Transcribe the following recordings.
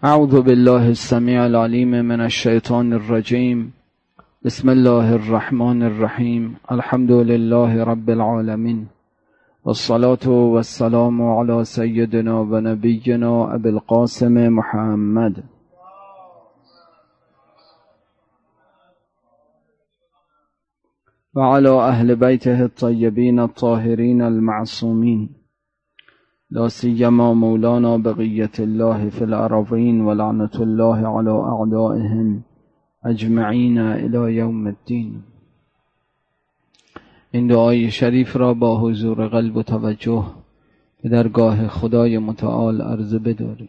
اعوذ بالله السمیع العلیم من الشیطان الرجیم. بسم الله الرحمن الرحیم. الحمد لله رب العالمین والصلاة والسلام علی سیدنا و نبینا ابی القاسم محمد و علی اهل بیته الطیبین الطاهرین المعصومین، لا سیما مولانا بقیة الله فی الأراضین و لعنة الله علی اعدائهم اجمعین الی یوم الدین. این دعای شریف را با حضور قلب و توجه به درگاه خدای متعال عرضه بداریم.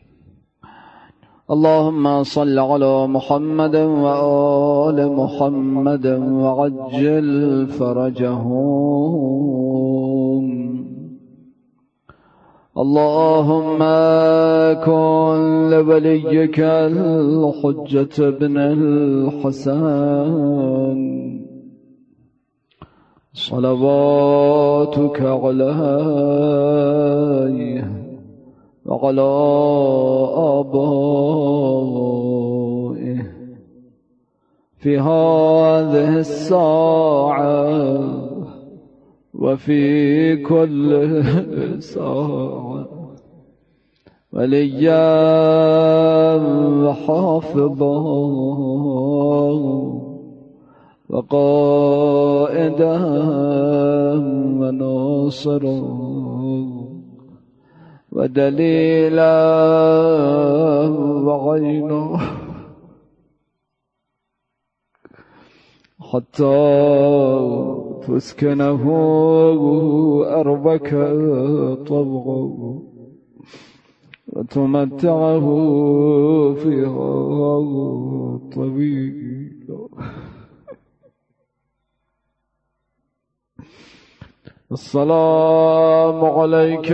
اللهم صل علی محمد و آل محمد و عجل فرجهم. اللهم كن لوليك الحجة بن الحسن صلواتك عليه وعلى آبائه في هذه الساعة وفي كل ساعة وليا وحافظا وقائدا وناصرا ودليلا وعينا حتى تسكنه أرضك طوعا وتمتعه فيها طويلا. السلام عليك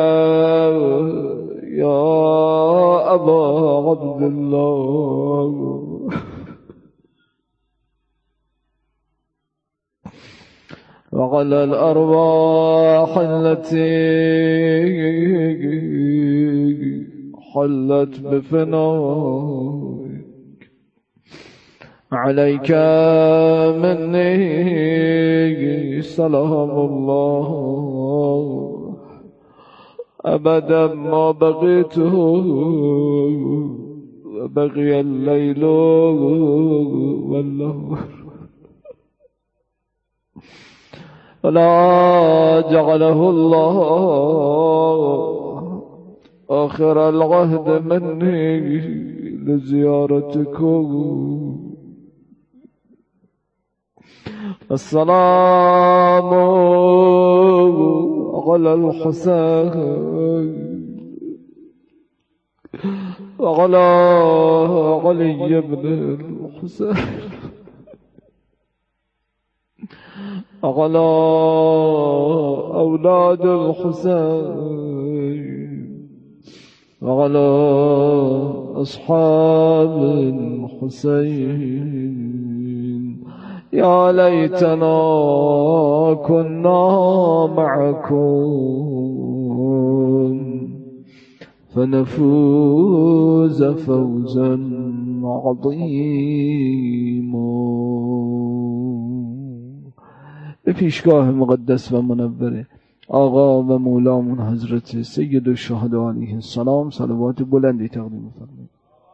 يا أبا عبد الله وعلى الأرواح التي حلت بفنائك. عليك مني سلام الله أبدا ما بقيت وبقي الليل والنهار، ولا جعله الله آخر العهد مني لزيارتكم. السلام على الحسين وعلى علي بن الحسين على أولاد الحسين وعلى أصحاب الحسين. يا ليتنا كنا معكم فنفوز فوزا عظيما. به پیشگاه مقدس و منور آقا و مولامون حضرت سید الشهدا علیه السلام صلوات بلندی تقدیم فرمایید.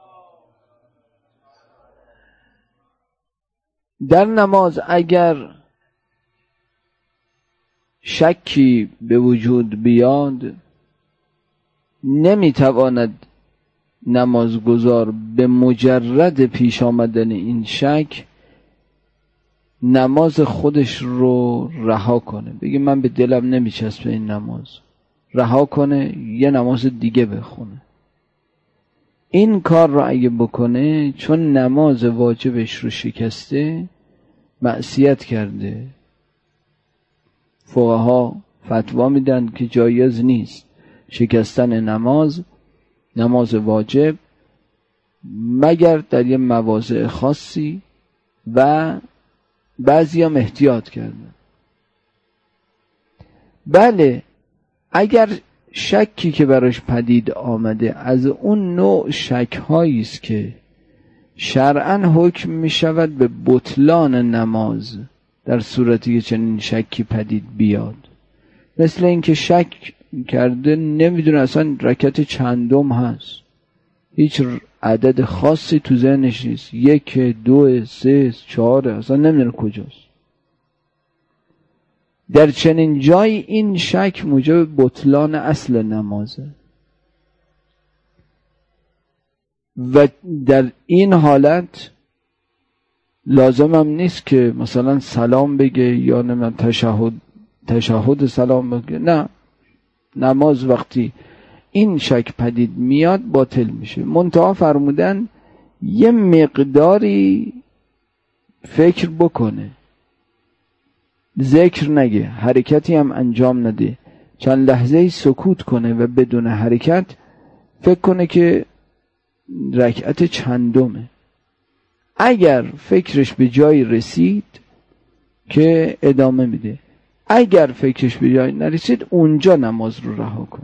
در نماز اگر شکی به وجود بیاد، نمیتواند نمازگزار به مجرد پیش آمدن این شک نماز خودش رو رها کنه، بگه من به دلم نمیچسبه این نماز، رها کنه یه نماز دیگه بخونه. این کار رو اگه بکنه، چون نماز واجبش رو شکسته، معصیت کرده. فقها فتوا میدن که جایز نیست شکستن نماز واجب، مگر در یه مواضع خاصی و بعضی هم احتیاط کردن. بله، اگر شکی که براش پدید آمده از اون نوع شک‌هایی است که شرعاً حکم می شود به بطلان نماز در صورتی که چنین شکی پدید بیاد. مثل اینکه شک کرده نمیدونه اصلا رکعت چندم هست، هیچ عدد خاصی تو ذهنش نیست، 1 2 3 4 اصلا نمیدونه کجاست. در چنین جایی این شک موجب بطلان اصل نمازه و در این حالت لازم هم نیست که مثلا سلام بگه یا نه تشهد سلام بگه. نه، نماز وقتی این شک پدید میاد باطل میشه. منتها فرمودن یه مقداری فکر بکنه، ذکر نگه، حرکتی هم انجام نده، چند لحظه سکوت کنه و بدون حرکت فکر کنه که رکعت چندمه. اگر فکرش به جایی رسید که ادامه میده، اگر فکرش به جایی نرسید اونجا نماز رو رها کنه.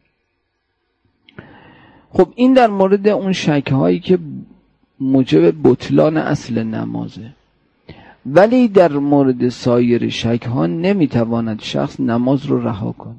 خب این در مورد اون شک‌هایی که موجب بطلان اصل نمازه. ولی در مورد سایر شک‌ها نمیتواند شخص نماز رو رها کنه.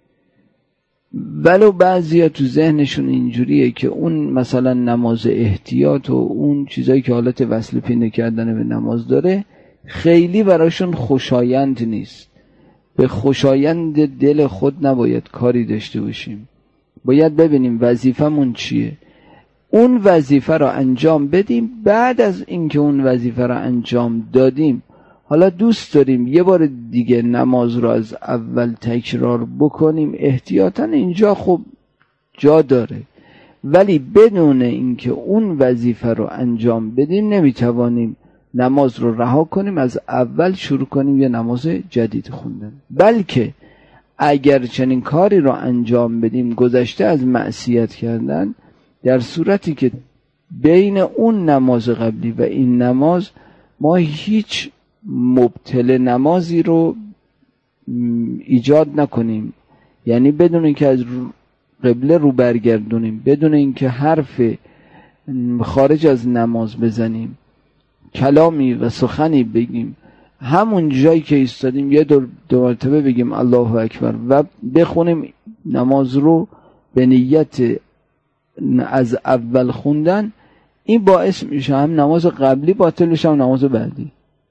ولو بعضیا تو ذهنشون اینجوریه که اون مثلا نماز احتیاط و اون چیزایی که حالت وصل پینه کردن به نماز داره خیلی براشون خوشایند نیست. به خوشایند دل خود نباید کاری داشته باشیم. باید ببینیم وظیفمون چیه، اون وظیفه رو انجام بدیم. بعد از اینکه اون وظیفه رو انجام دادیم حالا دوست داریم یه بار دیگه نماز رو از اول تکرار بکنیم، احتیاطاً اینجا خب جا داره، ولی بدون اینکه اون وظیفه رو انجام بدیم نمیتوانیم نماز رو رها کنیم از اول شروع کنیم یه نماز جدید خوندن. بلکه اگر چنین کاری رو انجام بدیم گذشته از معصیت کردن، در صورتی که بین اون نماز قبلی و این نماز ما هیچ مبتل نمازی رو ایجاد نکنیم، یعنی بدون اینکه از قبله رو برگردونیم، بدون اینکه حرف خارج از نماز بزنیم، کلامی و سخنی بگیم، همون جایی که ایستادیم یه دو مرتبه بگیم الله اکبر و بخونیم نماز رو به نیت از اول خوندن. این باعث میشه هم نماز قبلی باطل بشه هم نماز بعدی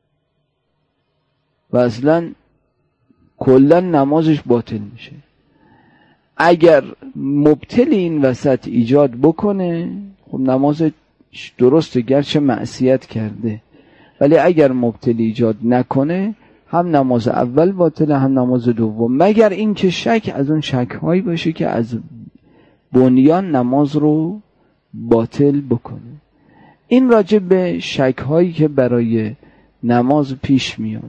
و اصلا کلا نمازش باطل میشه. اگر مبتلی این وسط ایجاد بکنه خب نماز درسته گرچه معصیت کرده، ولی اگر مبتلی ایجاد نکنه هم نماز اول باطله هم نماز دوم، مگر این که شک از اون شک‌هایی باشه که از بنیان نماز رو باطل بکنه. این راجع به شک‌هایی که برای نماز پیش میاد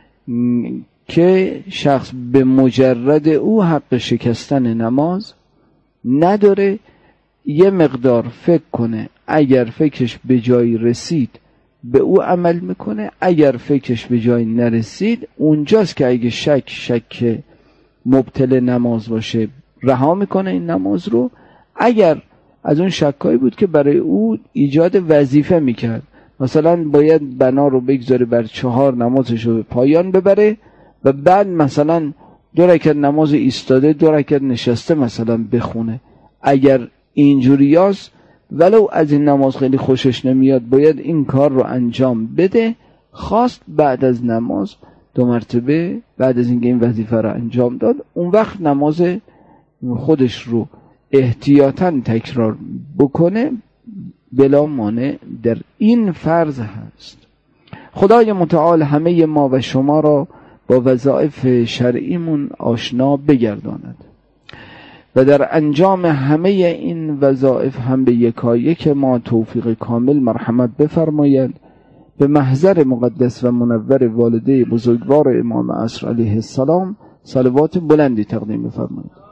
که شخص به مجرد او حق شکستن نماز نداره. یه مقدار فکر کنه، اگر فکرش به جایی رسید به او عمل میکنه، اگر فکرش به جایی نرسید اونجاست که اگه شک مبتل نماز باشه رها میکنه این نماز رو. اگر از اون شکایی بود که برای او ایجاد وظیفه میکرد، مثلا باید بنا رو بگذاره بر 4 نمازش رو به پایان ببره و بعد مثلا 2 رکعت نماز ایستاده 2 رکعت نشسته مثلا بخونه، اگر اینجوریاست ولو از این نماز خیلی خوشش نمیاد باید این کار رو انجام بده. خواست بعد از نماز 2 مرتبه بعد از اینکه این وظیفه رو انجام داد اون وقت نماز خودش رو احتیاطاً تکرار بکنه، بلا مانع در این فرض هست. خدای متعال همه ما و شما را با وظایف شرعیمون آشنا بگرداند و در انجام همه این وظایف هم به یکایک ما توفیق کامل مرحمت بفرماید. به محضر مقدس و منور والده بزرگوار امام عصر علیه السلام صلوات بلندی تقدیم بفرمایید.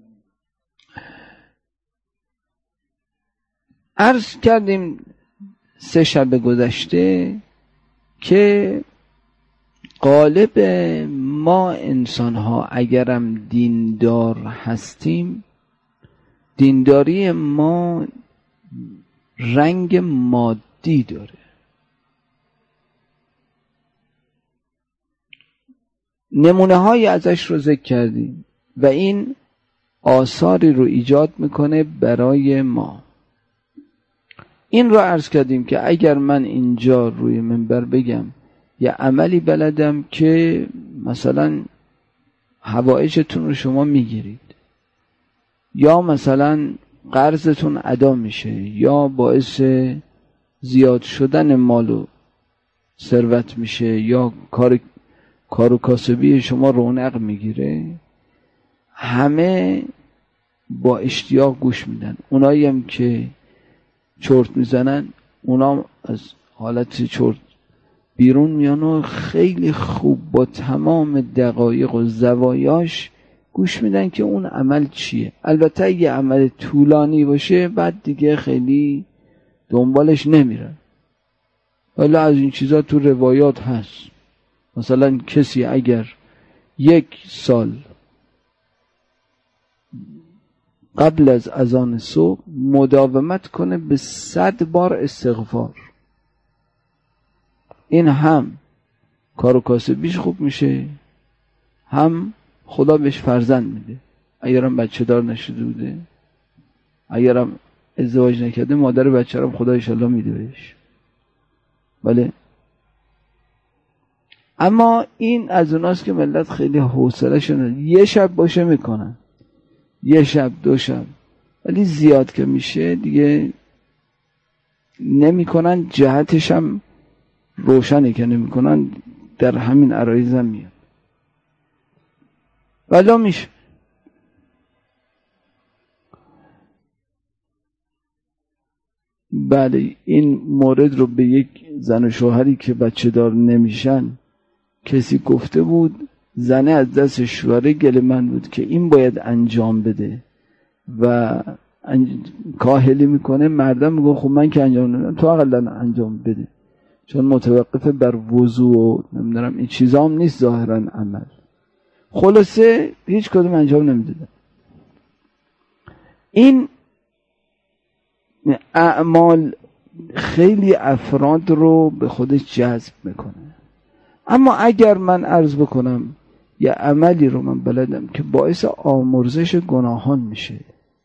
عرض کردیم 3 شب گذشته که غالب ما انسان ها اگرم دیندار هستیم، دینداری ما رنگ مادی داره. نمونه هایی ازش رو ذکر کردیم و این آثاری رو ایجاد میکنه برای ما. این رو عرض کردیم که اگر من اینجا روی منبر بگم یه عملی بلدم که مثلا حوائجتون رو شما میگیرید، یا مثلا قرضتون ادا میشه، یا باعث زیاد شدن مال و ثروت میشه، یا کار و کاسبی شما رونق میگیره، همه با اشتیاق گوش میدن. اونایی هم که چرت میزنن اونا از حالت چرت بیرون میان و خیلی خوب با تمام دقایق و زوایاش گوش میدن که اون عمل چیه. البته اگه عمل طولانی باشه بعد دیگه خیلی دنبالش نمیرن، ولی از این چیزا تو روایات هست. مثلا کسی اگر 1 سال قبل از اذان صبح مداومت کنه به 100 بار استغفار، این هم کار و کاسبیش خوب میشه، هم خدا بهش فرزند میده. اگرم بچه دار نشده بوده، اگرم ازدواج نکرده، مادر بچه رو خدا انشالله میده بهش. بله. اما این از اوناست که ملت خیلی حوصله شدن، 1 شب باشه میکنن، 1 شب 2 شب، ولی زیاد که میشه دیگه نمیکنن. جهتش هم روشنه که نمیکنن، در همین عرایض هم میاد. ولی میشه. بله، این مورد رو به یک زن و شوهری که بچه دار نمیشن کسی گفته بود. زنه از دست شوهره گله من بود که این باید انجام بده و کاهلی میکنه. مردم میگه خب من که انجام نمیدم، تو اقلا انجام بده، چون متوقف بر وضوء و نمیدونم این چیزا هم نیست ظاهرا عمل. خلاصه هیچ کدوم انجام نمیدادن. این اعمال خیلی افراد رو به خودش جذب میکنه. اما اگر من عرض بکنم یه عملی رو من بلدم که باعث آمرزش گناهان میشه،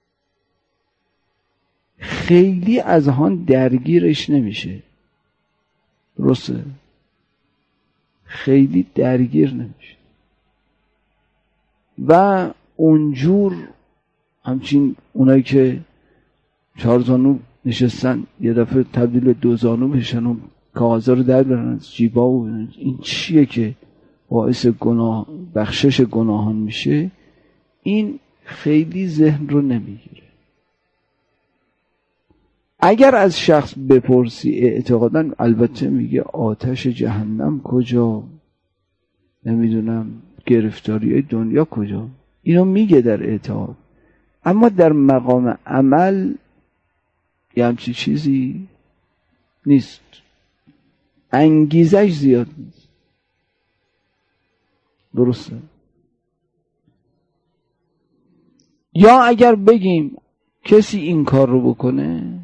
خیلی از آن درگیرش نمیشه. درسته؟ خیلی درگیر نمیشه و اونجور همچین اونایی که 4 زانو نشستن یه دفعه تبدیل 2 زانو بشن و کاغذا رو در برن از جیبا و این چیه که باعث گناه بخشش گناهان میشه، این خیلی ذهن رو نمیگیره. اگر از شخص بپرسی اعتقادا البته میگه آتش جهنم کجا، نمیدونم گرفتاری دنیا کجا، اینو میگه در اعتقاد، اما در مقام عمل یه همچی چیزی نیست، انگیزش زیاد نیست. درسته؟ یا اگر بگیم کسی این کار رو بکنه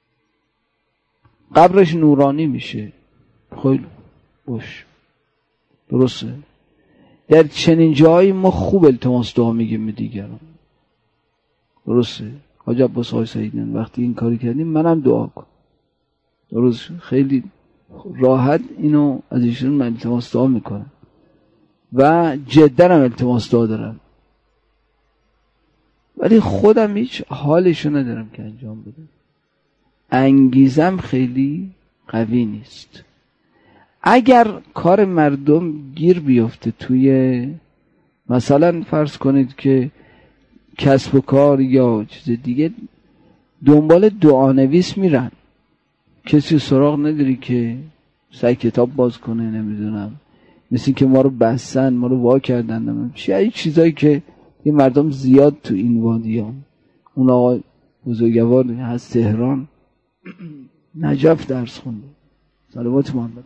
قبرش نورانی میشه، خیلی باش. درسته؟ در چنین جایی ما خوب التماس دعا میگیم به دیگران. درسته؟ حاج عباس آقای سعیدیان وقتی این کاری کردیم منم دعا کن. درسته؟ خیلی راحت اینو از ایشون من التماس دعا میکنم و جدا هم التماس دعا دارم، ولی خودم هیچ حالشو ندارم که انجام بدم. انگیزم خیلی قوی نیست. اگر کار مردم گیر بیفته توی مثلا فرض کنید که کسب و کار یا چیز دیگه، دنبال دعانویس میرن، کسی سراغ نداری که سعی کتاب باز کنه، نمیدونم مثل که ما رو بستن، ما رو وا کردن، چیه چیزایی که یه مردم زیاد تو این وادی ها. اون آقای بزرگوار هست تهران نجف درس خونده. صلوات محمد.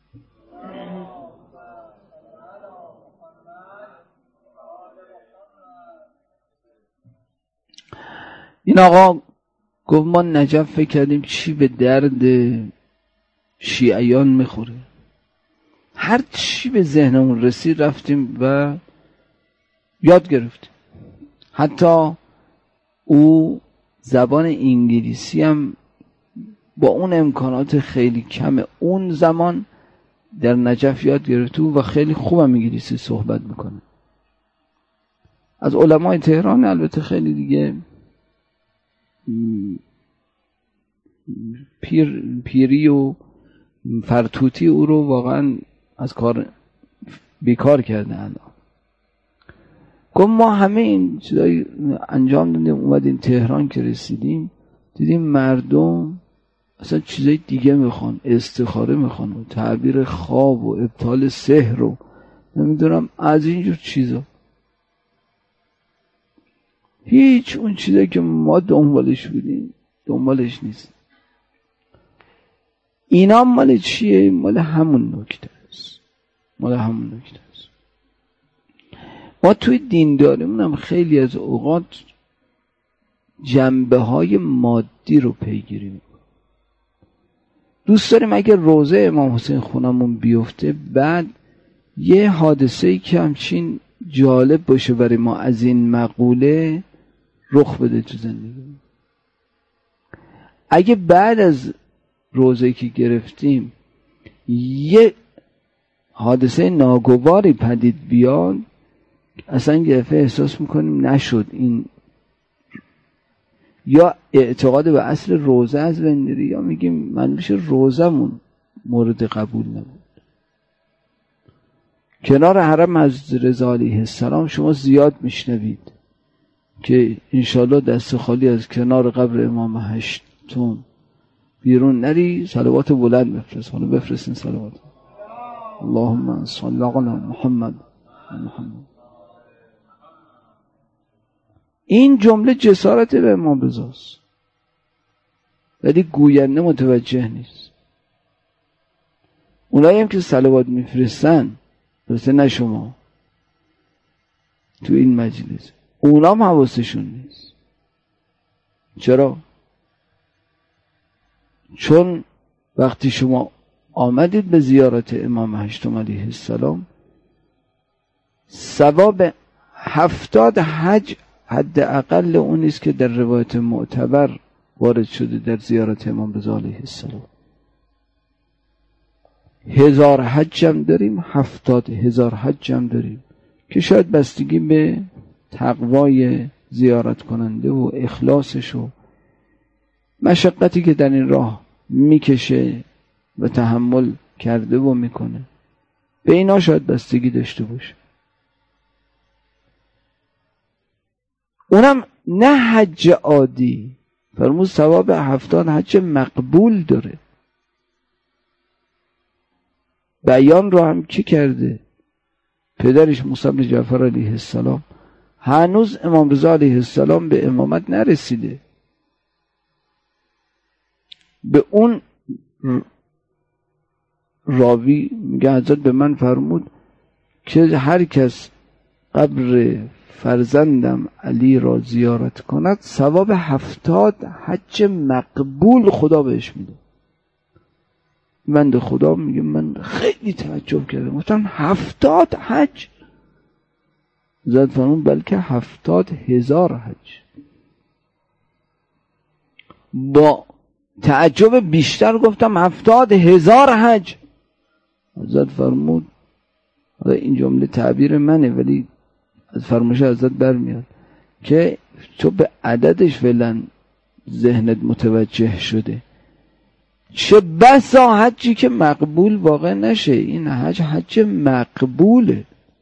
این آقا گفت ما نجف فکر کردیم چی به درد شیعیان میخوره، هر چی به ذهنمون رسید رفتیم و یاد گرفتیم. حتی او زبان انگلیسی هم با اون امکانات خیلی کم اون زمان در نجف یاد گرفته و خیلی خوبم انگلیسی صحبت میکنه. از علمای تهران البته خیلی دیگه پیری و فرتوتی او رو واقعا از کار بیکار کرده. الان گفت ما همه این چیزایی انجام دادیم، اومدیم تهران که رسیدیم دیدیم مردم اصلا چیزای دیگه میخوان، استخاره میخوان و تعبیر خواب و ابطال سحر و نمیدونم از اینجور چیزا. هیچ اون چیزایی که ما دنبالش بودیم دنبالش نیست. اینا مال چیه؟ مال همون نکته است. مال همون نکته است. ما توی دینداریمون هم خیلی از اوقات جنبه های مادی رو پیگیری میکنیم. دوست داریم اگه روزه امام حسین خونمون بیفته بعد یه حادثه‌ای که همچین جالب باشه برای ما از این مقوله رخ بده تو زندگی. اگه بعد از روزه‌ای که گرفتیم یه حادثه ناگواری پدید بیاد اصلا یه دفعه احساس میکنیم نشد این، یا اعتقاد به اصل روزه از بین میره یا میگیم منبش روزمون مورد قبول نبود. کنار حرم حضرت رضا علیه السلام شما زیاد میشنوید که انشالله دست خالی از کنار قبر امام هشتم بیرون نری، صلوات بلند بفرست. حالا بفرستین صلوات. اللهم صل علی محمد. این جمله جسارت به امام رضاست ولی گوینده متوجه نیست. اونایی هم که صلوات میفرستن درسته نه شما تو این مجلس اونا هم حواسشون نیست. چرا؟ چون وقتی شما آمدید به زیارت امام هشتم علیه السلام ثواب 70 حج حد اقل اون نیست که در روایت معتبر وارد شده در زیارت امام رضا علیه السلام. 1000 حج هم داریم، 70,000 حج هم داریم که شاید بستگی به تقوای زیارت کننده و اخلاصش و مشقتی که در این راه میکشه و تحمل کرده و میکنه به اینا شاید بستگی داشته باشه. اونم نه حج عادی، فرمود ثواب 70 حج مقبول داره. بیان رو هم کی کرده؟ پدرش موسی بن جعفر علیه السلام. هنوز امام رضا علیه السلام به امامت نرسیده. به اون راوی میگه حضرت به من فرمود که هر کس قبر فرزندم علی را زیارت کند ثواب 70 حج مقبول خدا بهش میده. بنده خدا میگه من خیلی تعجب کردم، گفتم 70 حج؟ زد فرمون بلکه 70,000 حج. با تعجب بیشتر گفتم 70,000 حج. حضرت فرمود، حالا این جمله تعبیر منه ولی از فرمایش حضرت برمیاد که تو به عددش فعلا ذهنت متوجه شده، چه بسا حجی که مقبول واقع نشه. این حج مقبوله.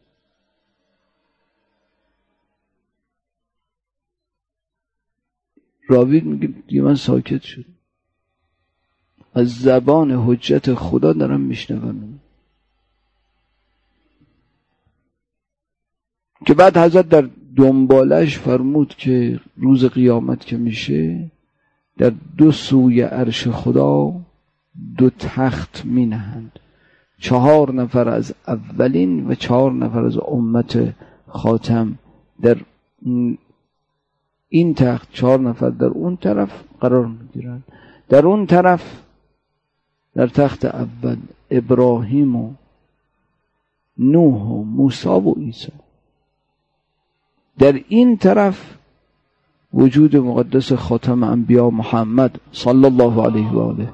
راوی میگه دیگه من ساکت شد، از زبان حجت خدا دارم میشنوم که بعد حضرت در دنبالش فرمود که روز قیامت که میشه در دو سوی عرش خدا 2 تخت می نهند. 4 نفر از اولین و 4 نفر از امت خاتم در این تخت، 4 نفر در اون طرف قرار می گیرند. در اون طرف در تخت اول ابراهیم و نوح و موسی و عیسی. در این طرف وجود مقدس خاتم انبیا محمد صلی الله علیه و آله.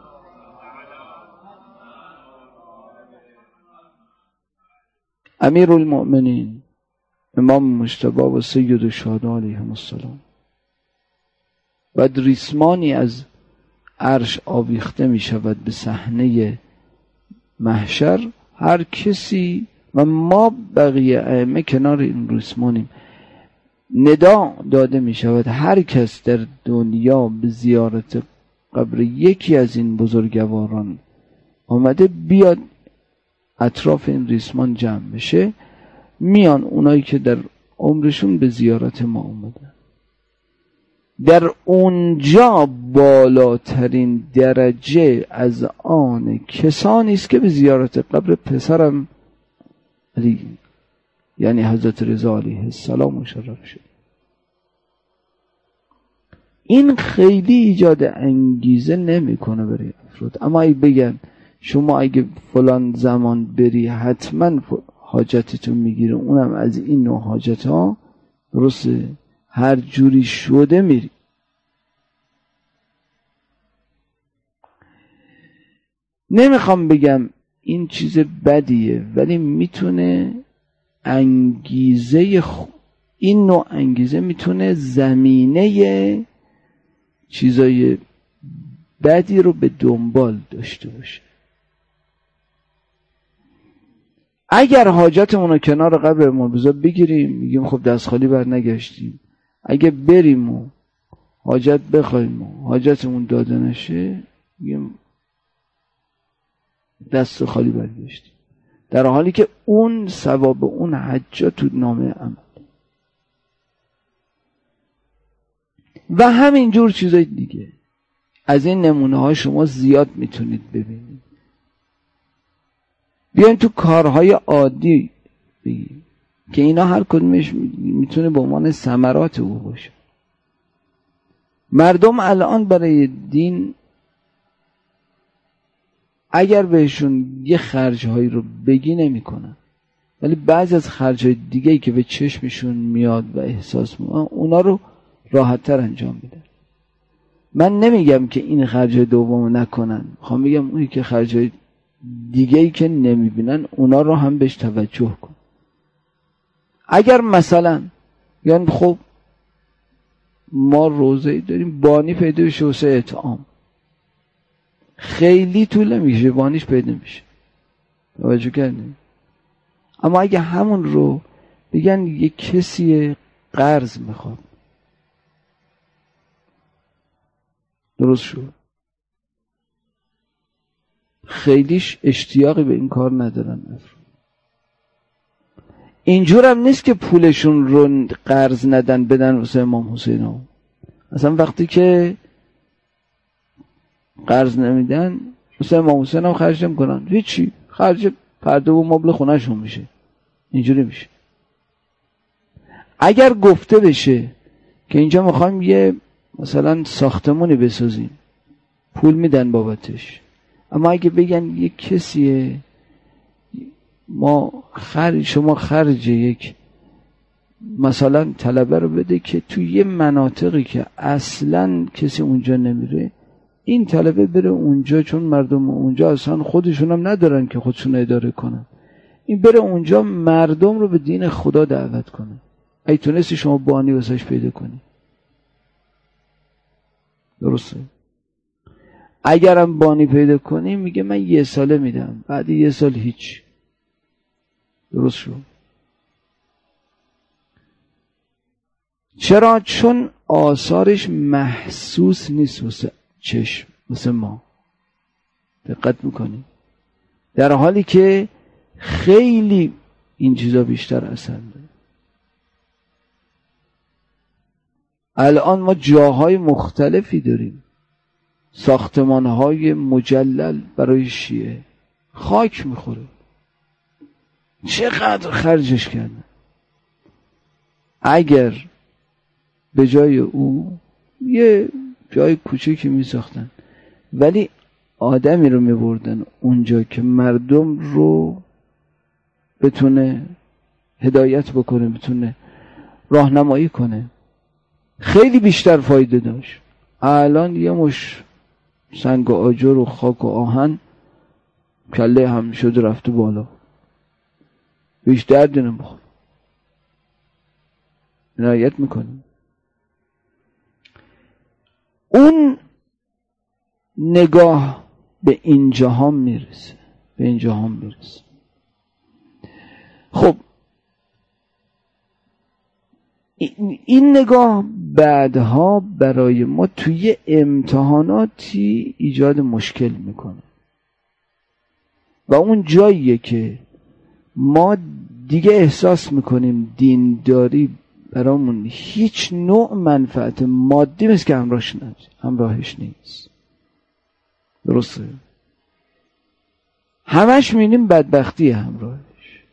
امیر المؤمنین امام مجتبی و سید الشهدا علیهم السلام. بعد ریسمانی از عرش آویخته می شود به صحنه محشر. هر کسی و ما بقیه ائمه کنار این ریسمانیم. ندا داده می شود هر کس در دنیا به زیارت قبر یکی از این بزرگواران آمده بیاد اطراف این ریسمان جمع بشه. میان اونایی که در عمرشون به زیارت ما اومدن. در اونجا بالاترین درجه از آن کسانی است که به زیارت قبر پسرم علی یعنی حضرت رضا علیه السلام مشرف شد. این خیلی ایجاد انگیزه نمیکنه برای افراد. اما اگه بگن شما اگه فلان زمان بری حتما حاجتتون میگیره، اونم از این نوع حاجت ها، درسته هر جوری شده میری. نمیخوام بگم این چیز بدیه، ولی میتونه انگیزه این نوع انگیزه میتونه زمینه چیزای بدی رو به دنبال داشته باشه. اگر حاجتمون رو کنار قبر مرتضی بگیریم میگیم خب دست خالی بر نگشتیم، اگه بریم و حاجت بخوایم و حاجتمون داده نشه میگیم دست خالی برگشتیم، در حالی که اون ثواب اون حجا تو نامه عمل. و همینجور چیزای دیگه از این نمونه ها شما زیاد میتونید ببینید. بیاین تو کارهای عادی بگیم که اینا هر کدومش میتونه به عنوان ثمرات او باشه. مردم الان برای دین اگر بهشون یه خرجهایی رو بگی نمیکنن، ولی بعضی از خرجهای دیگه‌ای که به چشمشون میاد و احساس میکنن اونا رو راحت‌تر انجام میدن. من نمیگم که این خرجهای دومو نکنن، میخوام بگم اونی که خرجهای دیگه‌ای که نمیبینن اونا رو هم بهش توجه کن. اگر مثلا یعنی خب ما روزه‌ای داریم بانی پیدا بشه واسه اطعام، خیلی طول نمیشه بانیش پیدا میشه، توجه کردیم. اما اگه همون رو بگن یک کسی قرض میخواد، درست شد، خیلیش اشتیاقی به این کار ندارن. اینجور هم نیست که پولشون رو قرض ندن بدن واسه امام حسین. اصلا وقتی که قرض نمیدن واسه امام حسین هم خرج نمیکنن، هیچی، خرج پرده و مبل خونهشون میشه. اینجوری میشه. اگر گفته بشه که اینجا میخوایم یه مثلا ساختمونی بسازیم، پول میدن بابتش. اما اگه بگن یک کسیه شما خرج یک مثلا طلبه رو بده که توی یه مناطقی که اصلا کسی اونجا نمیره، این طلبه بره اونجا، چون مردم اونجا اصلا خودشون هم ندارن که خودشون اداره کنن، این بره اونجا مردم رو به دین خدا دعوت کنه. ای تونستی شما بانی واسش پیدا کنی، درسته؟ اگرم بانی پیدا کنی میگه من 1 ساله میدم، بعد 1 سال هیچ. درست شد. چرا؟ چون آثارش محسوس نیست واسه چشم، واسه ما. دقت میکنی؟ در حالی که خیلی این چیزا بیشتر اثر داره. الان ما جاهای مختلفی داریم، ساختمانهای مجلل برای شیعه، خاک میخوره. چقدر خرجش کردن. اگر به جای او یه جای کوچیکی میساختن ولی آدمی رو میبردن اونجا که مردم رو بتونه هدایت بکنه، بتونه راهنمایی کنه، خیلی بیشتر فایده داشت. الان یه مش سنگ و آجر و خاک و آهن کله هم شده رفته بالا، بیش درد نمیخوره. عنایت میکنیم. اون نگاه به اینجا میرسه، به اینجا میرسه. خب این نگاه بعدها برای ما توی امتحاناتی ایجاد مشکل میکنه و اون جاییه که ما دیگه احساس میکنیم دینداری برامون هیچ نوع منفعت مادی مثل که همراهش نیست. درسته؟ همش میبینیم بدبختی همراهش.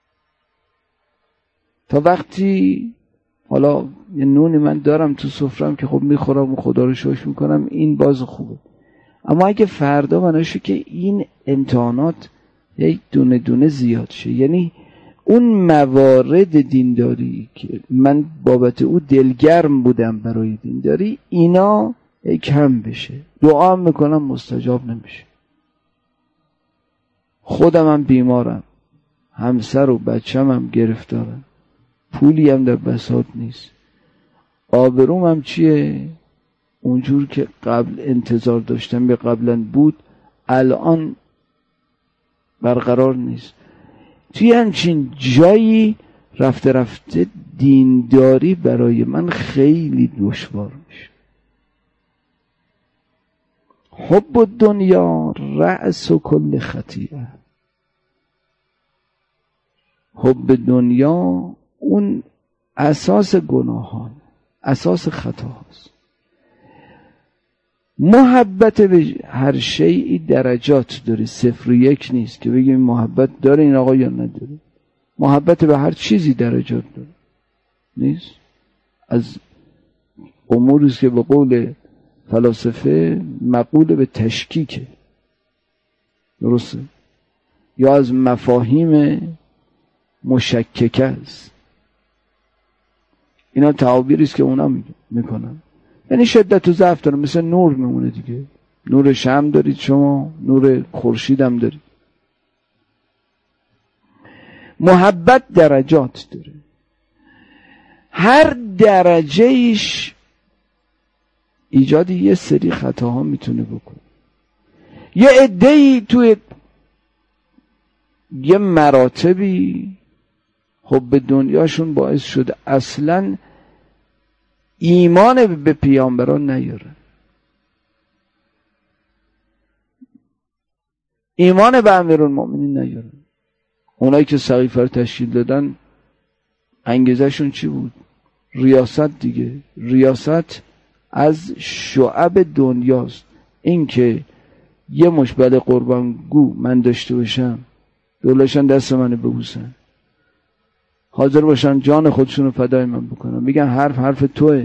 تا وقتی حالا یه نونی من دارم تو سفرم که خب میخورم و خدا رو شکر میکنم، این باز خوبه. اما اگه فردا بناشه که این امتحانات یک دونه دونه زیاد شه، یعنی اون موارد دینداری که من بابت او دلگرم بودم برای دینداری، اینا کم بشه، دعا میکنم مستجاب نمیشه. خودم هم بیمارم، همسر و بچم هم گرفتارم، پولی هم در بساط نیست، آبروم هم چیه؟ اونجور که قبل انتظار داشتم به قبلا بود الان برقرار نیست. توی همچین جایی رفته رفته دینداری برای من خیلی دشوار میشه. حب الدنیا رأس کل خطیئه. حب دنیا اون اساس گناهان، اساس خطاست. محبت به هر شیئی درجات داره، 0 و 1 نیست که بگیم محبت داره این آقا یا نداره. محبت به هر چیزی درجات داره، نیست. از اموری که به قول فلاسفه مقول به تشکیکه، درسته، یا از مفاهیم مشککه است. اینا تعابیری است که اونا میکنن. یعنی شدت و ضعف داره، مثل نور میمونه دیگه. نور شمع دارید شما، نور خورشید هم دارید. محبت درجات داره، هر درجه ایش ایجاد یه سری خطاها میتونه بکنه. یه عده‌ای توی یه مراتبی حب دنیاشون باعث شده اصلاً ایمان به پیامبران نیاره، ایمان به امیرالمؤمنین نیاره. اونایی که سقیفه رو تشکیل دادن انگیزشون چی بود؟ ریاست دیگه. ریاست از شعب دنیاست. این که یه مشبل قربانگو من داشته باشم، دولشن دست منو ببوسن، حاضر باشن جان خودشون رو فدای من بکنن، بگن حرف توه.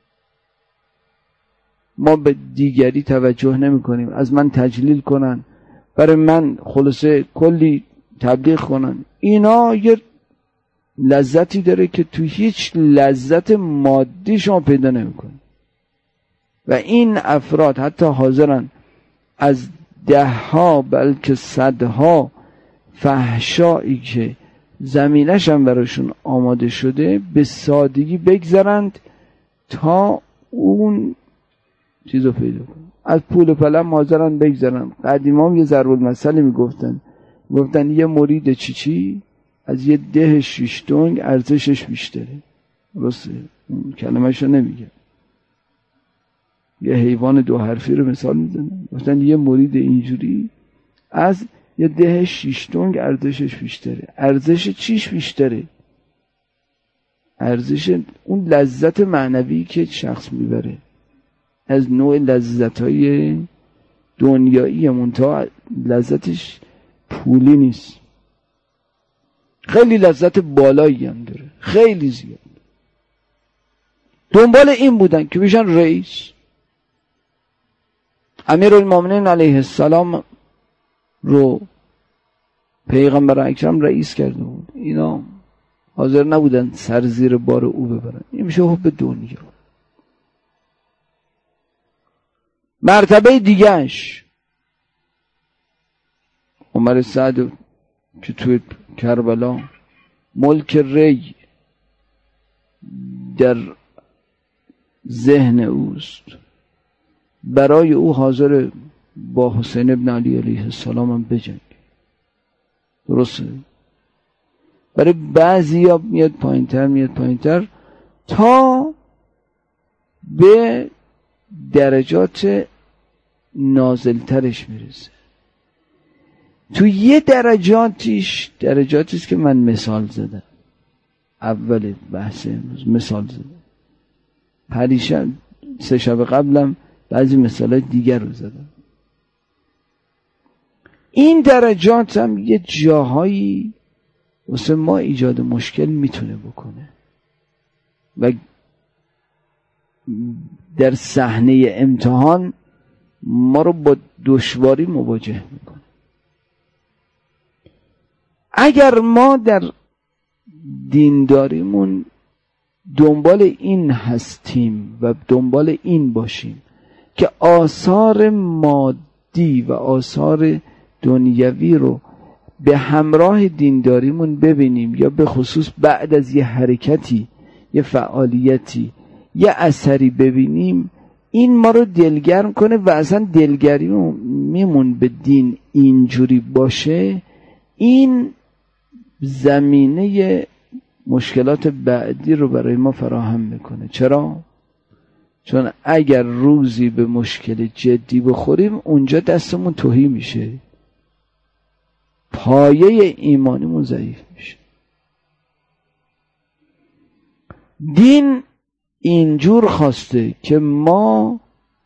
ما به دیگری توجه نمی کنیم، از من تجلیل کنن، برای من خلاصه کلی تبلیغ کنن. اینا یه لذتی داره که تو هیچ لذت مادی شما پیدا نمی کنی. و این افراد حتی حاضرن از 10 بلکه 100 فحشایی که زمینش هم براشون آماده شده به سادگی بگذرند تا اون چیزو پیدا کنن. از پول پلم حاضرن بگذرن. قدیما یه ضرب المثل میگفتن یه مرید چیچی از یه ده 6 دنگ ارزشش بیشتره. درسته؟ اون کلمه‌شو نمیگه، یه حیوان 2 حرفی رو مثال میزنن. گفتن یه مرید اینجوری از یه ده 6 دنگ ارزشش بیشتره. ارزش چیش بیشتره؟ ارزش اون لذت معنوی که شخص میبره از نوع لذت‌های دنیایی، منتها لذتش پولی نیست، خیلی لذت بالایی هم داره، خیلی زیاد. دنبال این بودن که بشن رئیس. امیرالمومنین علیه السلام رو پیغمبر اکرم رئیس کرده بود، اینا حاضر نبودن سر زیر بار او ببرن. این میشه حب دنیا. مرتبه دیگهش عمر سعد که توی کربلا ملک ری در ذهن اوست، برای او حاضر با حسین ابن علی علیه السلام هم بجنگ. درسته؟ برای بعضی ها میاد پایینتر تا به درجات نازلترش میرسه. تو یه درجاتیش درجاتیست که من مثال زدم اول بحث امروز، مثال زدم. پریشب 3 شب قبلم بعضی مثالای دیگر رو زدم. این درجات هم یه جاهایی واسه ما ایجاد مشکل میتونه بکنه و در صحنه امتحان ما رو با دشواری مواجه میکنه. اگر ما در دینداریمون دنبال این هستیم و دنبال این باشیم که آثار مادی و آثار دنیوی رو به همراه دینداریمون ببینیم، یا به خصوص بعد از یه حرکتی، یه فعالیتی، یه اثری ببینیم، این ما رو دلگرم کنه و اصلا دلگریمون به دین اینجوری باشه، این زمینه مشکلات بعدی رو برای ما فراهم میکنه. چرا؟ چون اگر روزی به مشکل جدی بخوریم اونجا دستمون تهی میشه، پایه ایمانیمون ضعیف میشه. دین اینجور خواسته که ما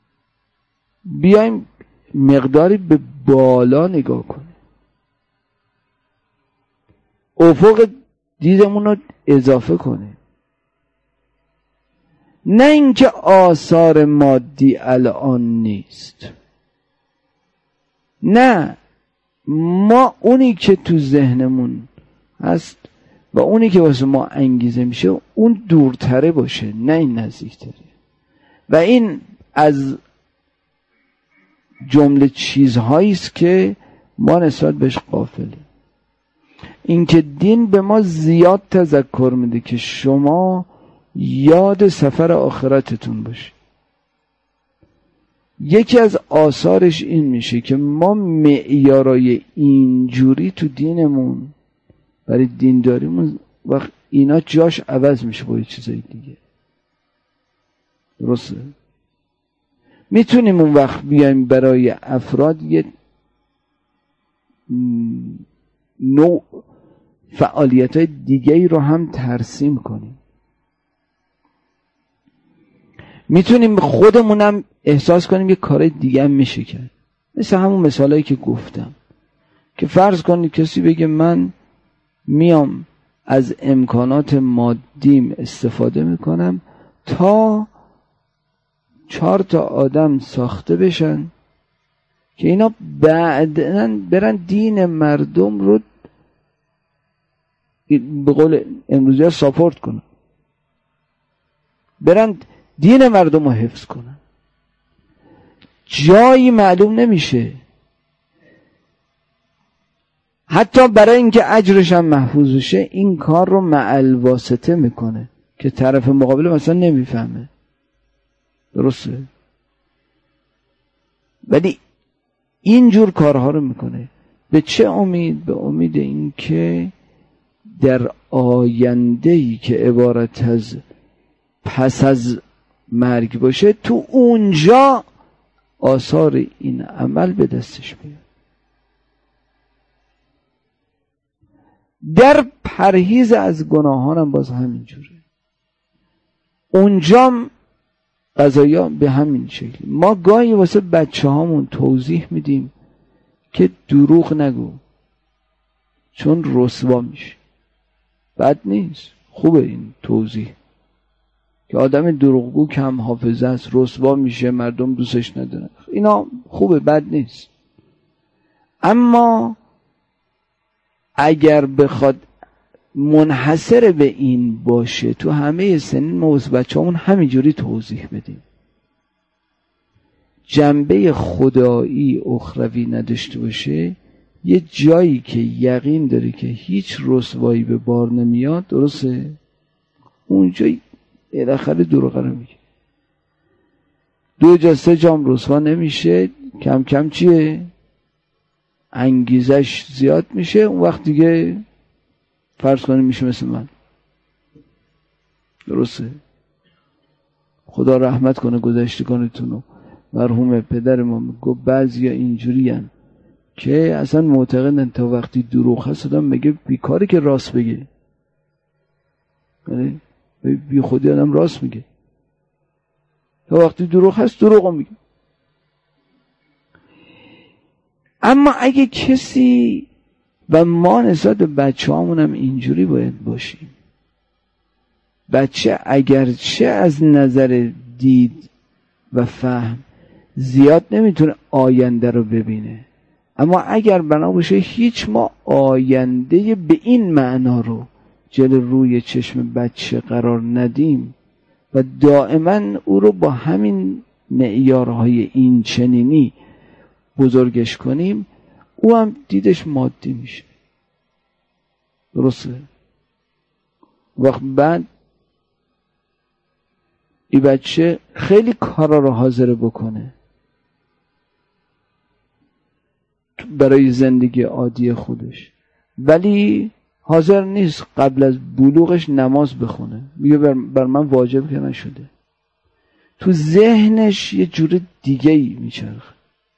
بیایم مقداری به بالا نگاه کنیم، افق دیدمون رو اضافه کنیم، نه اینکه آثار مادی الان نیست، نه، ما اونی که تو ذهنمون هست و اونی که واسه ما انگیزه میشه اون دورتره باشه، نه این نزدیکتره. و این از جمله چیزهایی است که ما نسبت بهش غافلیم. اینکه دین به ما زیاد تذکر میده که شما یاد سفر آخرتتون باشید. یکی از آثارش این میشه که ما معیارای اینجوری تو دینمون برای دینداریمون وقت اینا جاش عوض میشه با یه چیزای دیگه. درسته؟ میتونیم اون وقت بیایم برای افراد یه نوع فعالیت‌های دیگه‌ای رو هم ترسیم کنیم. میتونیم خودمونم احساس کنیم یه کار دیگه هم میشه کرد، مثل همون مثالایی که گفتم، که فرض کنید کسی بگه من میام از امکانات مادیم استفاده میکنم تا 4 آدم ساخته بشن که اینا بعداً برن دین مردم رو به قول امروزی ها ساپورت کنن، برن دین مردم رو حفظ کنن. جایی معلوم نمیشه، حتی برای اینکه اجرش هم محفوظ بشه این کار رو مع الواسطه میکنه که طرف مقابل مثلا نمیفهمه. درسته؟ ولی اینجور کارها رو میکنه. به چه امید؟ به امید این که در آینده‌ای که عبارت از پس از مرگ باشه تو اونجا آثار این عمل به دستش بیاد. در پرهیز از گناهان هم باز همینجوره. اونجام قضایا به همین شکل. ما گاهی واسه بچه هامون توضیح میدیم که دروغ نگو چون رسوا میشه. بد نیست، خوبه این توضیح که آدم دروغگو کم حافظه است، رسوا میشه، مردم دوستش ندارن، اینا خوبه، بد نیست. اما اگر بخواد منحصر به این باشه تو همه سنین، ما واسه بچه‌مون همینجوری توضیح بدیم، جنبه خدایی اخروی نداشته باشه، یه جایی که یقین داره که هیچ رسوایی به بار نمیاد، درسته؟ اونجا بالاخره دروغ رو میگه. 2 جا 3 جام رسوا نمیشه، کم کم چیه؟ انگیزش زیاد میشه. اون وقت دیگه فرض کنیم میشه مثل من، درسته؟ خدا رحمت کنه گذشتگانتونو. مرحوم پدر ما گفت بعضیا اینجوری هن که اصلا معتقدن تا وقتی دروغ هست آدم میگه بیکاره که راست بگه، یعنی بی خودی آدم راست میگه، تا وقتی دروغ هست دروغ میگه. اما اگه کسی، و ما نسبت به بچه همون هم اینجوری باید باشیم، بچه اگرچه از نظر دید و فهم زیاد نمیتونه آینده رو ببینه، اما اگر بنا باشه هیچ ما آینده به این معنا رو جلوی روی چشم بچه قرار ندیم و دائما او رو با همین معیارهای این چنینی بزرگش کنیم، او هم دیدش مادی میشه، درسته؟ وقت بعد این بچه خیلی کارا رو حاضر بکنه برای زندگی عادی خودش، ولی حاضر نیست قبل از بلوغش نماز بخونه، میگه بر من واجب که نشده. تو ذهنش یه جور دیگه ای میچرخه.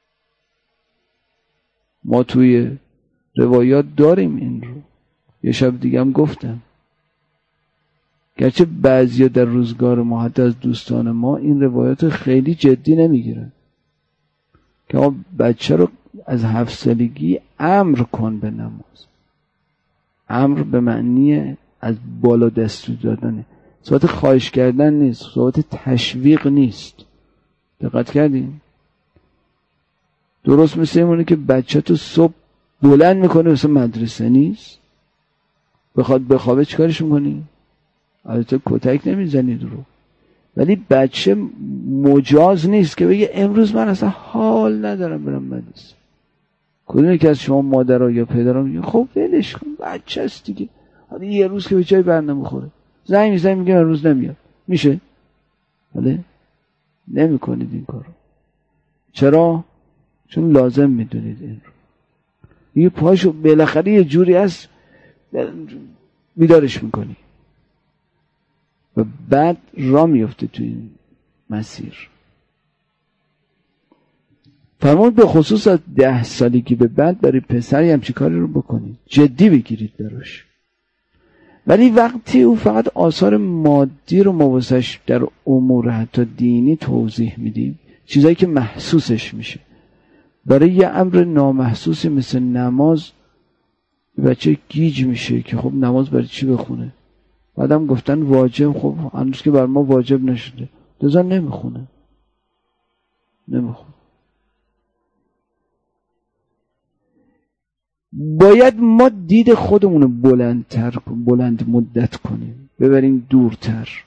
ما توی روایات داریم این رو، یه شب دیگه هم گفتم، گرچه بعضیا در روزگار ما حتی از دوستان ما این روایات خیلی جدی نمیگیرن که ما بچه رو از 7 سالگی امر کن به نماز. امر به معنی از بالا دستور دادنه، صورت خواهش کردن نیست، صورت تشویق نیست. دقت کردین؟ درست مثل اینه که بچه تو صبح بلند میکنه مثل مدرسه نیست، بخواد بخوابه چیکارش میکنی؟ البته کتک نمیزنید رو، ولی بچه مجاز نیست که بگه امروز من اصلا حال ندارم برم مدرسه. کدوم یکی از شما مادرها یا پدرها میگه خب ولش کن بچه است دیگه، حالا یه روز که به جای بر نمیخوره، زنگ میزنه میگه امروز نمیاد، میشه؟ ولی نمی کنید این کارو. چرا؟ چون لازم میدونید این رو. یه پاشو بالاخره یه جوری هست بیدارش میکنی و بعد راه میفته تو این مسیر. فرمود به خصوص از 10 سالگی به بعد برای پسری هم چی کاری رو بکنید، جدی بگیرید براش. ولی وقتی او فقط آثار مادی رو ما واسش در امور حتی دینی توضیح میدیم، چیزایی که محسوسش میشه، برای یه امر نامحسوسی مثل نماز بچه گیج میشه که خب نماز برای چی بخونه؟ بعدم گفتن واجب، خب هنوز که بر ما واجب نشده، لذا نمیخونه. باید ما دید خودمون رو بلند مدت کنیم، ببریم دورتر.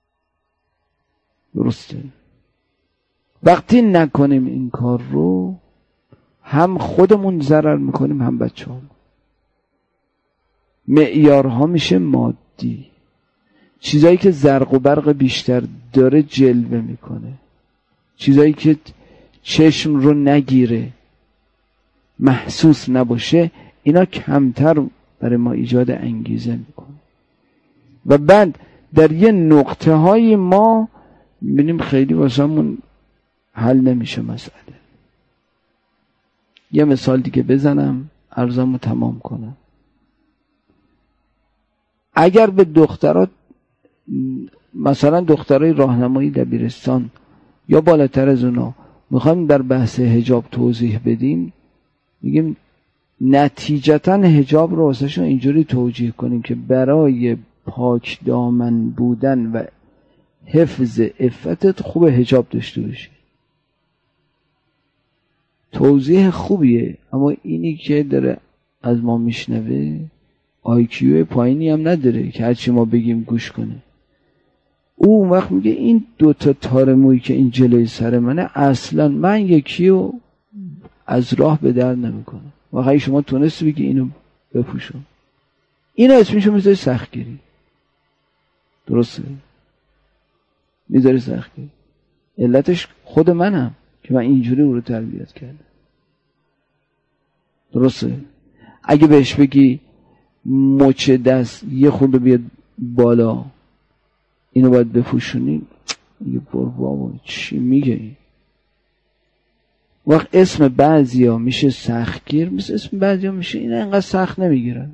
درسته؟ وقتی نکنیم این کار رو، هم خودمون ضرر میکنیم هم بچه هم. معیارها میشه مادی، چیزایی که زرق و برق بیشتر داره جلوه میکنه، چیزایی که چشم رو نگیره، محسوس نباشه، اینا کمتر برای ما ایجاد انگیزه میکنه. و بعد در یه نقطه های ما ببینیم خیلی واسمون حل نمیشه مسئله. یه مثال دیگه بزنم عرضمو تمام کنم. اگر به دخترات مثلا دخترای راهنمایی دبیرستان یا بالاتر از اونا میخوایم در بحث حجاب توضیح بدیم، میگیم نتیجتا حجاب رو واسهشون اینجوری توجیه کنیم که برای پاک دامن بودن و حفظ عفتت خوب حجاب داشته باشی. توضیح خوبیه، اما اینی که داره از ما میشنوه آیکیو پایینی هم نداره که هرچی ما بگیم گوش کنه. او اون وقت میگه این دوتا تار مویی که این جلوی سر منه اصلا من یکی رو از راه به در نمیکنم. واقعا شما تونستی بگی اینو بپوشون، اینو اسمشو میذاری سختگیری. درسته؟ میذاری سختگیری. علتش خود منم که من اینجوری او رو تربیت کردم. درسته؟ اگه بهش بگی مچ دست یه خورده بیاد بالا اینو باید بپوشونی، یه بابا چی میگه این؟ وقت اسم بعضیا میشه سختگیر، مثل اسم بعضیا میشه اینا اینقدر سخت نمیگیرن.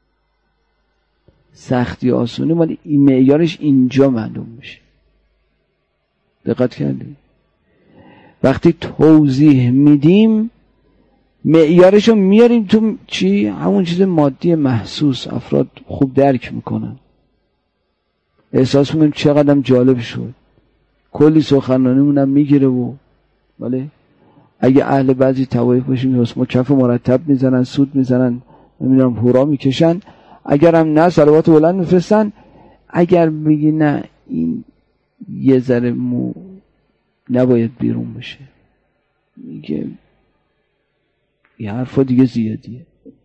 سختی آسونی مالی معیارش اینجا معلوم میشه. دقت کردی؟ وقتی توضیح میدیم معیارشو میاریم تو چی؟ همون چیز مادی محسوس افراد خوب درک میکنن، احساس میکنیم چقدر جالب شد، کلی سخنرانیمونم میگیره. و ولی اگه اهل بعضی طوایف باشیم ما کف مرتب میزنن، سود میزنن، نمیدونم هورا میکشن، اگر هم نه صلوات بلند میفرستن. اگر بگی نه این یه ذره مو نباید بیرون بشه، میگه یه حرفا دیگه زیادیه.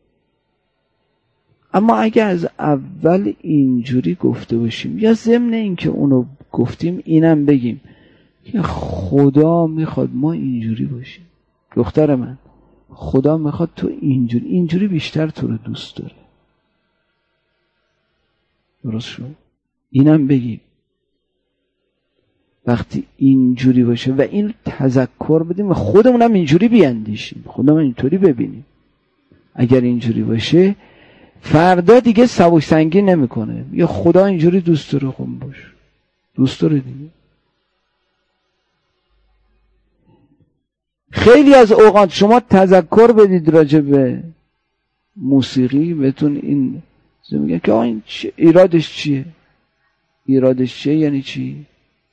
اما اگه از اول اینجوری گفته باشیم یا ضمن این که اونو گفتیم اینم بگیم که خدا میخواد ما اینجوری باشیم، دختر من خدا میخواد تو اینجوری بیشتر تو رو دوست داره. درست شد؟ اینم بگیم. وقتی اینجوری باشه و این تذکر بدیم و خودمونم اینجوری بیاندیشیم، خودمون اینطوری ببینیم، اگر اینجوری باشه فردا دیگه سبک سنگین نمیکنه. یا خدا اینجوری دوست داره، خب باش دوست داره دیگه. خیلی از اوقات شما تذکر بدید راجع به موسیقی بهتون این میگن که این ایرادش چیه؟ ایرادش چیه یعنی چی؟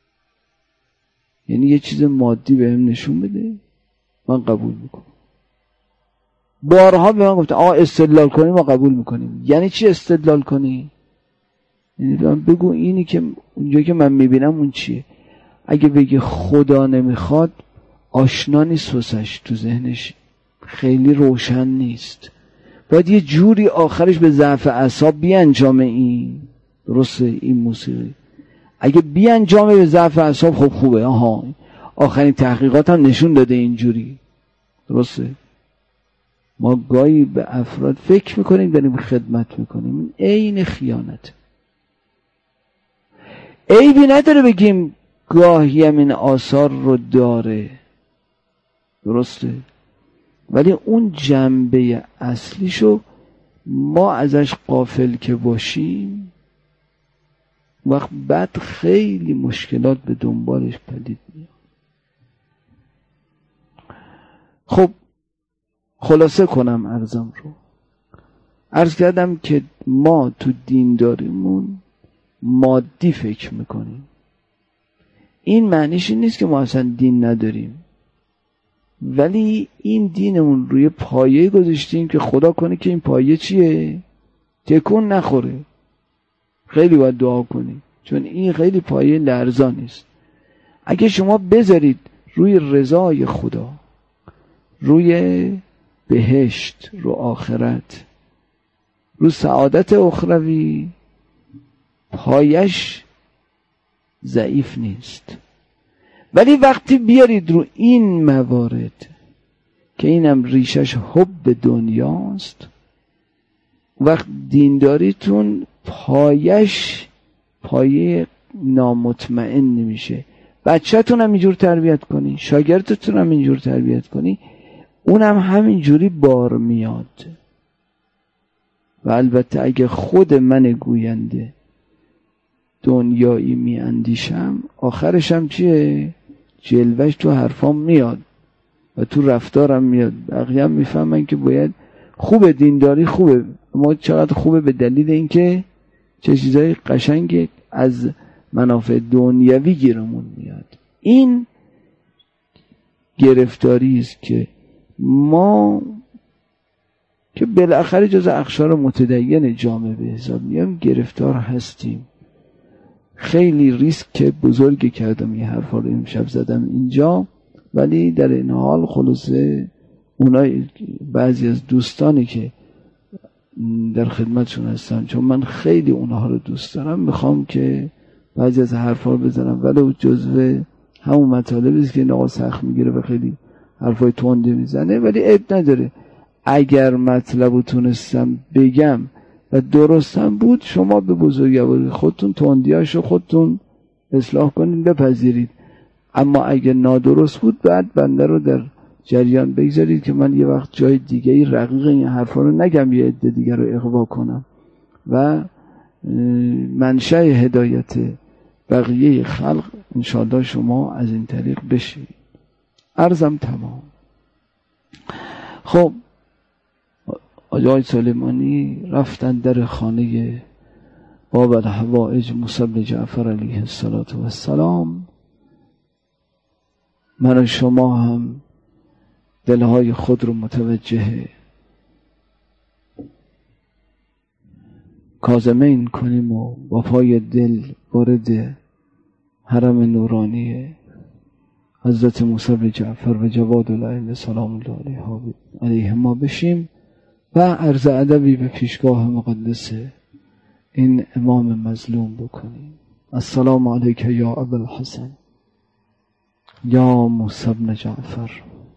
یعنی یه چیز مادی بهم نشون بده من قبول میکنم. بارها به من گفته استدلال کنیم ما قبول میکنیم. یعنی چی استدلال کنی؟ یعنی بگو اینی که اونجایی که من میبینم اون چیه. اگه بگی خدا نمیخواد آشنا نیست واسش، تو ذهنش خیلی روشن نیست، باید یه جوری آخرش به ضعف اعصاب بیانجامه. این درسته؟ این موسیقی اگه بیانجامه به ضعف اعصاب خب خوبه. آخرین تحقیقات هم نشون داده اینجوری. درسته؟ ما گاهی به افراد فکر میکنیم داریم خدمت میکنیم، این خیانت. عیبی نداره بگیم گاهی هم این آثار رو داره، درسته؟ ولی اون جنبه اصلیشو ما ازش غافل که باشیم وقت بعد خیلی مشکلات به دنبالش پدید میاد. خب خلاصه کنم عرضم رو. عرض کردم که ما تو دینداریمون مادی فکر میکنیم. این معنیش این نیست که ما اصلا دین نداریم، ولی این دینمون روی پایه گذاشتیم که خدا کنه که این پایه چیه؟ تکون نخوره. خیلی باید دعا کنیم چون این خیلی پایه لرزانی است. اگه شما بذارید روی رضای خدا، روی بهشت، رو آخرت، رو سعادت اخروی، پایش ضعیف نیست. ولی وقتی بیارید رو این موارد که اینم ریشش حب دنیاست، وقت دینداریتون پایش پایه نامطمئن نمیشه. بچه‌تون هم اینجور تربیت کنی، شاگردتون هم اینجور تربیت کنی، اونم همینجوری بار میاد. و البته اگه خود من گوینده دنیایی می اندیشم آخرشم چیه؟ جلوش تو حرفام میاد و تو رفتارم میاد. بقیه هم میفهمن که باید خوبه، دینداری خوبه، ما چقدر خوبه به دلیل اینکه چه چیزای قشنگ از منافع دنیوی گیرمون میاد. این گرفتاری است که ما که بالاخره جز اقشار متدین جامعه به حساب میام گرفتار هستیم. خیلی ریسک بزرگی کردم این حرفا رو امشب زدم اینجا، ولی در این حال خلاصه اونای بعضی از دوستانی که در خدمتشون هستم، چون من خیلی اونها رو دوست دارم، میخوام که بعضی از حرفا رو بزنم ولو جزو همون مطالبی است که این آقا سخت میگیره و خیلی حرفای تندی میزنه، ولی عیب نداره. اگر مطلب رو تونستم بگم و درستم بود، شما به بزرگواری خودتون تندیاشو خودتون اصلاح کنید، بپذیرید. اما اگر نادرست بود بعد بنده رو در جریان بگذارید که من یه وقت جای دیگه‌ای رقیق این حرفا رو نگم، یه عده دیگر رو اغوا کنم و منشأ هدایت بقیه خلق انشاءالله شما از این طریق بشید. عرضم تمام. خب آقای سلیمانی رفتن در خانه باب الحوائج موسی بن جعفر علیه السلام. من و شما هم دلهای خود رو متوجه کاظمین کنیم و با پای دل وارد حرم نورانی حضرت موسی بن جعفر و جواد العین سلام الله علیهما بشیم و عرض ادبی به پیشگاه مقدس این امام مظلوم بکنیم. السلام علیک یا ابوالحسن یا موسی بن جعفر.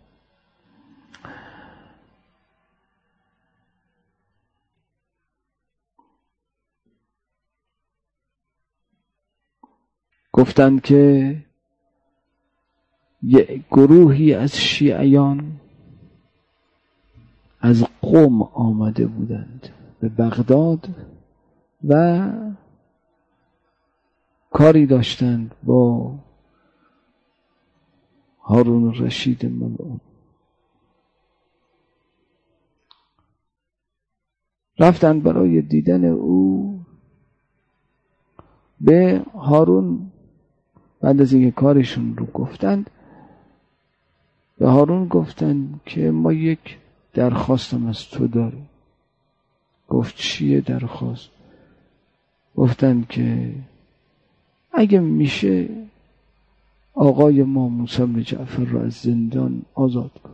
گفتند که یک گروهی از شیعیان از قم آمده بودند به بغداد و کاری داشتند با هارون رشید ملعون. رفتند برای دیدن او. به هارون بعد از اینکه کارشون رو گفتند، به هارون گفتند که ما یک درخواستم از تو داریم. گفت چیه درخواست؟ گفتند که اگه میشه آقای ما موسی بن جعفر رو از زندان آزاد کن.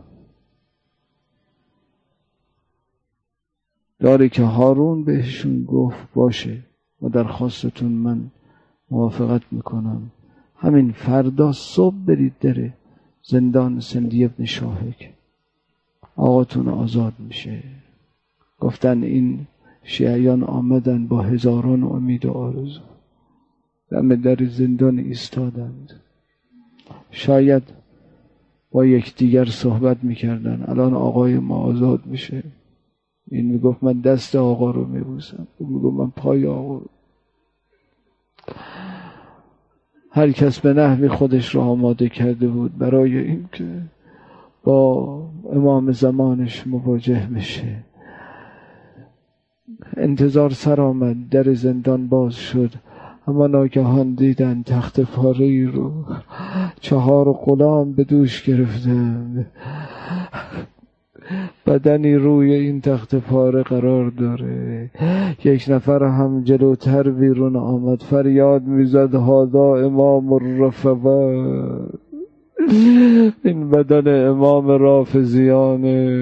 داره که هارون بهشون گفت باشه و درخواستتون من موافقت میکنم، همین فردا صبح برید در زندان سندی ابن شاهک، آقاتون آزاد میشه. گفتن این شیعیان آمدن با هزاران امید و آرزو، دم در زندان ایستادند، شاید با یکدیگر صحبت میکردن الان آقای ما آزاد میشه. این میگفت من دست آقا رو میبوسم، اون میگفت من پای آقا رو. هر کس به نحوی خودش رو آماده کرده بود برای این که با امام زمانش مواجه بشه. انتظار سر آمد، در زندان باز شد، اما ناگهان دیدن تخت پاره‌ای رو 4 غلام به دوش گرفتند. بدنی روی این تخت پاره قرار داره. یک نفر هم جلوتر بیرون آمد، فریاد میزد هذا امام الرافضیان، این بدن امام رافضیانه.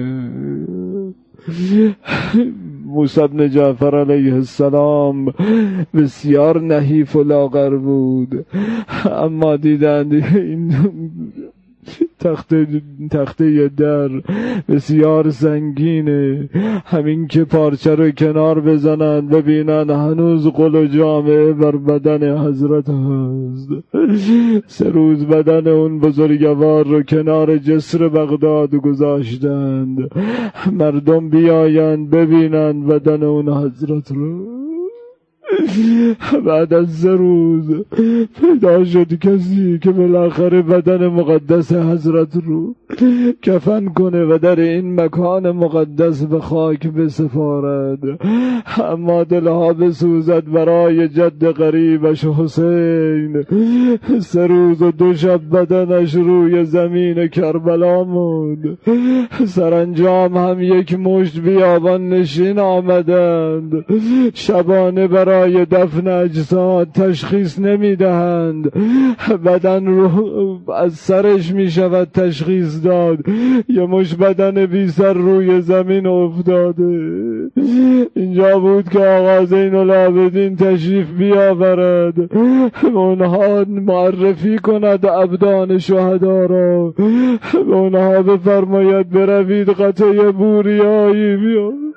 موسی بن جعفر علیه السلام بسیار نحیف و لاغر بود، اما دیدند این تخته در بسیار سنگینه، همین که پارچه رو کنار بزنند ببینن هنوز قل و جامعه بر بدن حضرت هست. 3 روز بدن اون بزرگوار رو کنار جسر بغداد گذاشتند، مردم بیایند ببینند بدن اون حضرت رو. بعد از 3 روز پیدا شد کسی که بالاخره بدن مقدس حضرت رو کفن کنه و در این مکان مقدس به خاک بسپارد. اما دلها بسوزد برای جد قریبش حسین. 3 روز و 2 شب بدنش روی زمین کربلا موند. سرانجام هم یک مشت بیابان نشین آمدند. شبانه برای دفن اجساد تشخیص نمیدهند. بدن رو از سرش می شود تشخیص داد. یه مشت بدن بی سر روی زمین افتاده. اینجا بود که آقا زین العابدین تشریف بیاورد، اونها معرفی کند ابدان شهدا را، اونها بفرماید بروید قطعه بوریایی بیاورد.